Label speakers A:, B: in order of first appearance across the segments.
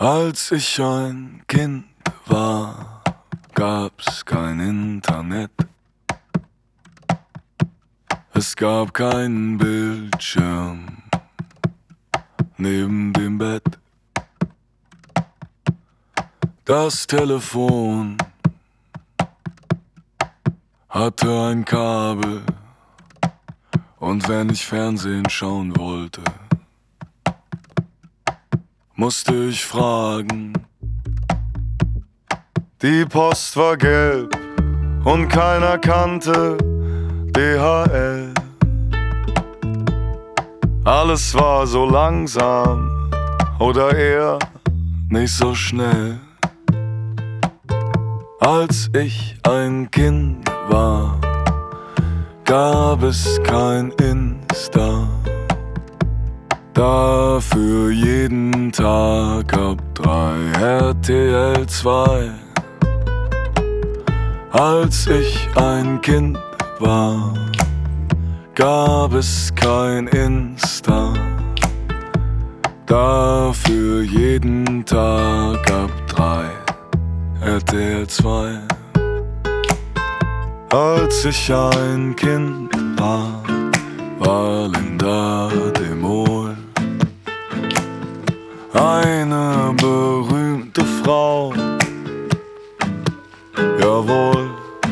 A: Als ich ein Kind war, gab's kein Internet. Es gab keinen Bildschirm neben dem Bett. Das Telefon hatte ein Kabel, und wenn ich Fernsehen schauen wollte, musste ich fragen. Die Post war gelb und keiner kannte DHL. Alles war so langsam oder eher nicht so schnell. Als ich ein Kind war, gab es kein Insta. Dafür jeden Tag ab 3 RTL 2. Als ich ein Kind war, gab es kein Insta. Dafür jeden Tag ab 3 RTL 2. Als ich ein Kind war, war Linda de Mol eine berühmte Frau. Jawohl.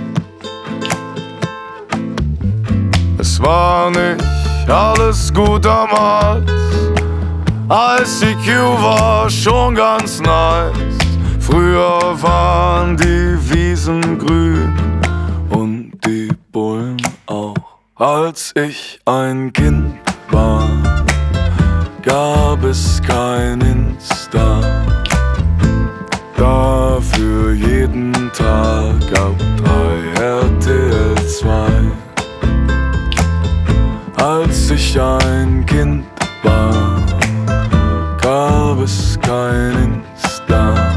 A: Es war nicht alles gut damals, ICQ war schon ganz nice. Früher waren die Wiesen grün und die Bullen auch. Als ich ein Kind war, gab es kein Insta. Dafür jeden Tag ab 3 RTL 2. Als ich ein Kind war, gab es kein Insta.